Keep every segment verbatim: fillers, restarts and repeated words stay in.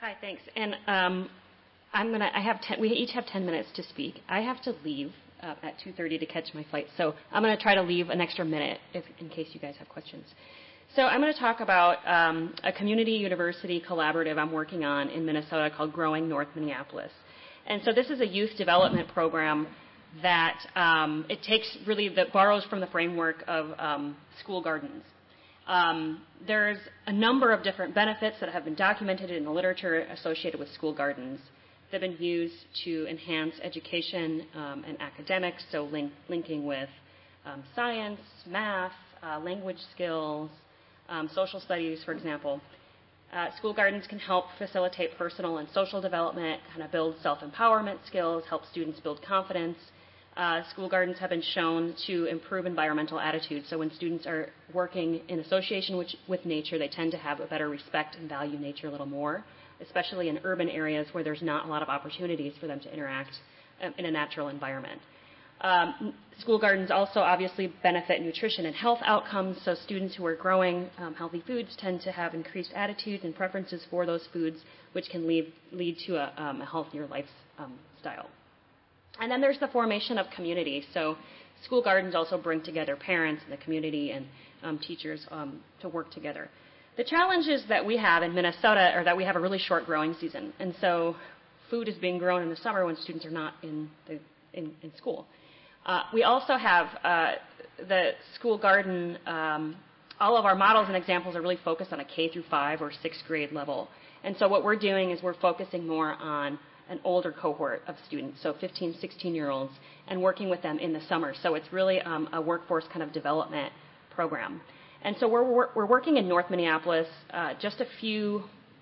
Hi, thanks. And um, I'm gonna. I have ten. We each have ten minutes to speak. I have to leave uh, at two thirty to catch my flight, so I'm going to try to leave an extra minute if, in case you guys have questions. So I'm going to talk about um, a community university collaborative I'm working on in Minnesota called Growing North Minneapolis. And so this is a youth development program that um, it takes really that borrows from the framework of um, school gardens. Um, there's a number of different benefits that have been documented in the literature associated with school gardens that have been used to enhance education um, and academics, so link, linking with um, science, math, uh, language skills, um, social studies, for example. Uh, school gardens can help facilitate personal and social development, kind of build self-empowerment skills, help students build confidence. Uh, school gardens have been shown to improve environmental attitudes. So when students are working in association with, with nature, they tend to have a better respect and value nature a little more, especially in urban areas where there's not a lot of opportunities for them to interact um, in a natural environment. Um, school gardens also obviously benefit nutrition and health outcomes. So students who are growing um, healthy foods tend to have increased attitudes and preferences for those foods, which can lead, lead to a, um, a healthier lifestyle. And then there's the formation of community. So school gardens also bring together parents and the community and um, teachers um, to work together. The challenges that we have in Minnesota are that we have a really short growing season. And so food is being grown in the summer when students are not in, the, in, in school. Uh, we also have uh, the school garden, um, all of our models and examples are really focused on a K through five or sixth grade level. And so what we're doing is we're focusing more on an older cohort of students, so fifteen, sixteen-year-olds, and working with them in the summer. So it's really um, a workforce kind of development program. And so we're, we're working in North Minneapolis. Uh, just a few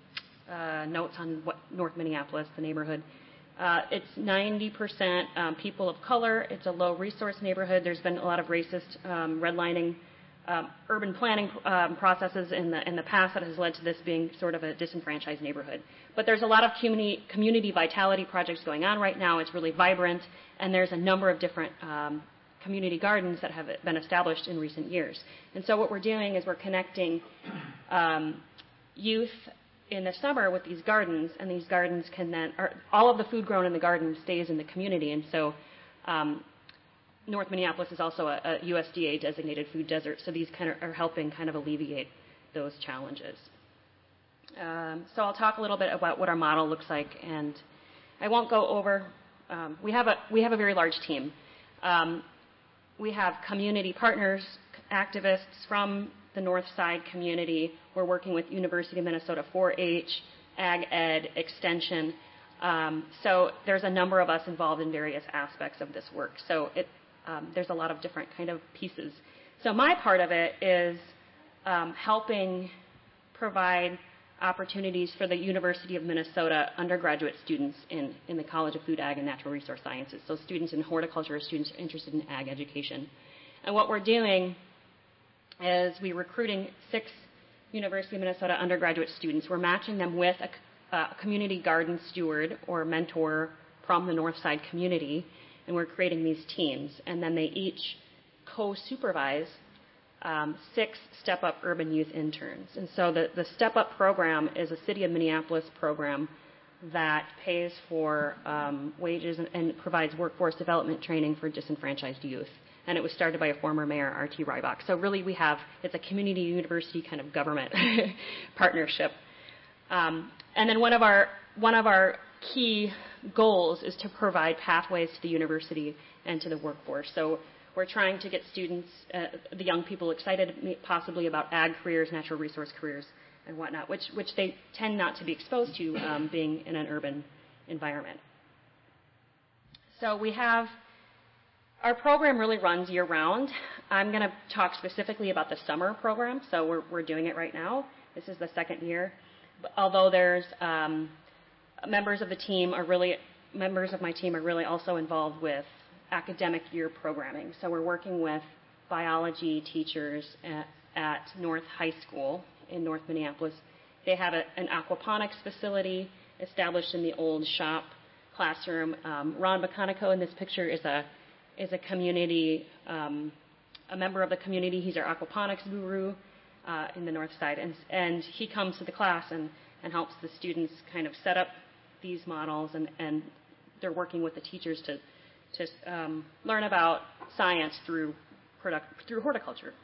uh, notes on what North Minneapolis, the neighborhood. Uh, it's ninety percent um, people of color. It's a low-resource neighborhood. There's been a lot of racist um, redlining Um, urban planning um, processes in the in the past that has led to this being sort of a disenfranchised neighborhood. But there's a lot of community community vitality projects going on right now. It's really vibrant, and there's a number of different um, community gardens that have been established in recent years. And so what we're doing is we're connecting um, youth in the summer with these gardens, and these gardens can then, or all of the food grown in the garden stays in the community, and so um, North Minneapolis is also a, a U S D A designated food desert, so these kind of are helping kind of alleviate those challenges. Um, so I'll talk a little bit about what our model looks like, and I won't go over. Um, we have a we have a very large team. Um, we have community partners, activists from the North Side community. We're working with University of Minnesota four H, Ag Ed, Extension. Um, so there's a number of us involved in various aspects of this work. So it Um, there's a lot of different kind of pieces. So my part of it is um, helping provide opportunities for the University of Minnesota undergraduate students in, in the College of Food, Ag, and Natural Resource Sciences. So students in horticulture, students interested in ag education. And what we're doing is we're recruiting six University of Minnesota undergraduate students. We're matching them with a, a community garden steward or mentor from the North Side community, and we're creating these teams, and then they each co-supervise um, six Step Up Urban Youth interns. And so the, the Step Up program is a City of Minneapolis program that pays for um, wages and, and provides workforce development training for disenfranchised youth. And it was started by a former mayor, R T Rybak. So really we have, it's a community university kind of government partnership. Um, and then one of our, one of our key goals is to provide pathways to the university and to the workforce. So we're trying to get students, uh, the young people, excited possibly about ag careers, natural resource careers, and whatnot, which, which they tend not to be exposed to um, being in an urban environment. So we have, our program really runs year-round. I'm going to talk specifically about the summer program, so we're, we're doing it right now. This is the second year. But although there's um, members of the team are really, members of my team are really also involved with academic year programming. So we're working with biology teachers at, at North High School in North Minneapolis. They have a, an aquaponics facility established in the old shop classroom. Um, Ron Baconico in this picture is a, is a community, um, a member of the community. He's our aquaponics guru uh, in the North Side. And, and he comes to the class and and helps the students kind of set up these models, and, and they're working with the teachers to, to um, learn about science through, product, through horticulture.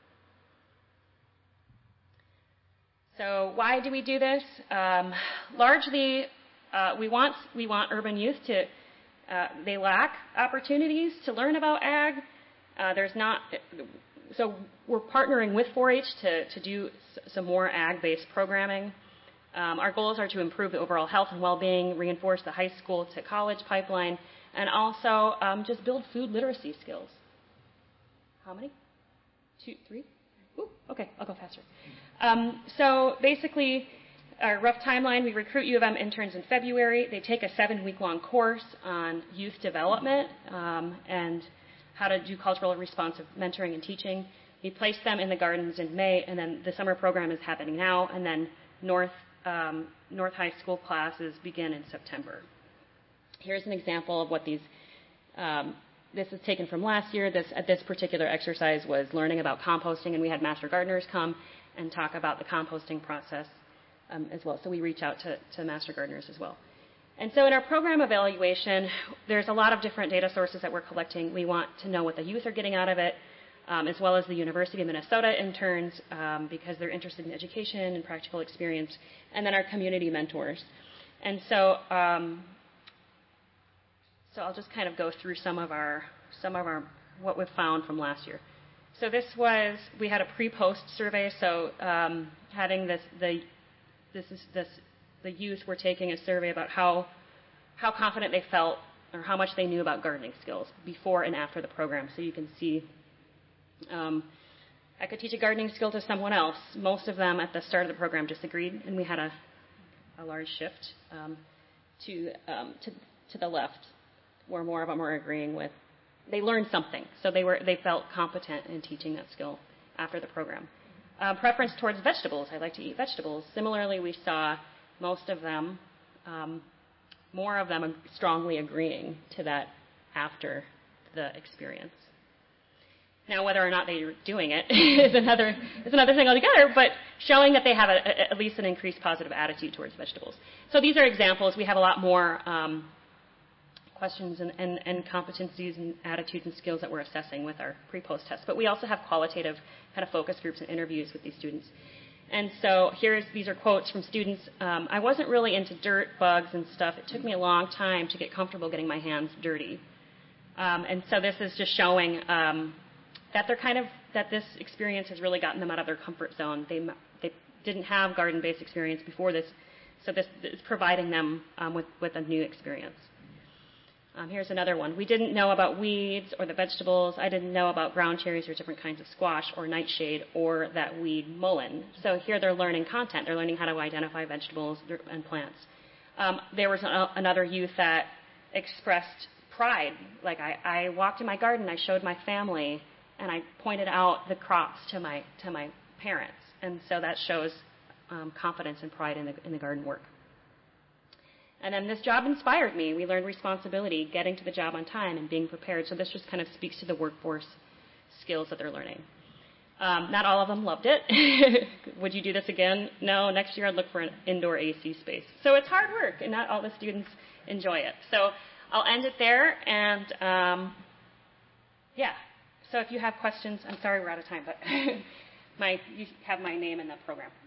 So why do we do this? Um, largely, uh, we want we want urban youth to, uh, they lack opportunities to learn about ag. Uh, there's not, so we're partnering with four H to, to do s- some more ag-based programming. Um, our goals are to improve the overall health and well-being, reinforce the high school to college pipeline, and also um, just build food literacy skills. How many? Two, three? Ooh, okay, I'll go faster. Um, so basically, our rough timeline, we recruit U of M interns in February. They take a seven-week-long course on youth development um, and how to do cultural responsive mentoring and teaching. We place them in the gardens in May, and then the summer program is happening now, and then North, um, North High School classes begin in September. Here's an example of what these um, this is taken from last year. This, uh, this particular exercise was learning about composting, and we had master gardeners come and talk about the composting process um, as well. So we reach out to, to master gardeners as well. And so in our program evaluation, there's a lot of different data sources that we're collecting. We want to know what the youth are getting out of it, um, as well as the University of Minnesota interns, um, because they're interested in education and practical experience, and then our community mentors. And so um, So I'll just kind of go through some of our, some of our, what we've found from last year. So this was, we had a pre-post survey. So um, having this, the, this is this, the youth were taking a survey about how, how confident they felt or how much they knew about gardening skills before and after the program. So you can see, um, I could teach a gardening skill to someone else. Most of them at the start of the program disagreed, and we had a, a large shift um, to, um, to, to the left, where more of them were agreeing with, they learned something, so they were they felt competent in teaching that skill after the program. Uh, preference towards vegetables. I like to eat vegetables. Similarly, we saw most of them, um, more of them strongly agreeing to that after the experience. Now, whether or not they're doing it is another is another thing altogether, but showing that they have a, a, at least an increased positive attitude towards vegetables. So these are examples. We have a lot more um, questions and, and, and competencies and attitudes and skills that we're assessing with our pre-post test. But we also have qualitative kind of focus groups and interviews with these students. And so here's, these are quotes from students. Um, I wasn't really into dirt, bugs, and stuff. It took me a long time to get comfortable getting my hands dirty. Um, and so this is just showing um, that they're kind of, that this experience has really gotten them out of their comfort zone. They, they didn't have garden-based experience before this, so this is providing them um, with, with a new experience. Um, here's another one. We didn't know about weeds or the vegetables. I didn't know about ground cherries or different kinds of squash or nightshade or that weed mullein. So here they're learning content. They're learning how to identify vegetables and plants. Um, there was a, another youth that expressed pride. Like I, I walked in my garden, I showed my family, and I pointed out the crops to my to my parents. And so that shows um, confidence and pride in the, in the garden work. And then this job inspired me. We learned responsibility, getting to the job on time, and being prepared. So this just kind of speaks to the workforce skills that they're learning. Um, not all of them loved it. Would you do this again? No, next year I'd look for an indoor A C space. So it's hard work, and not all the students enjoy it. So I'll end it there, and um, yeah. So if you have questions, I'm sorry we're out of time, but my, you have my name in the program.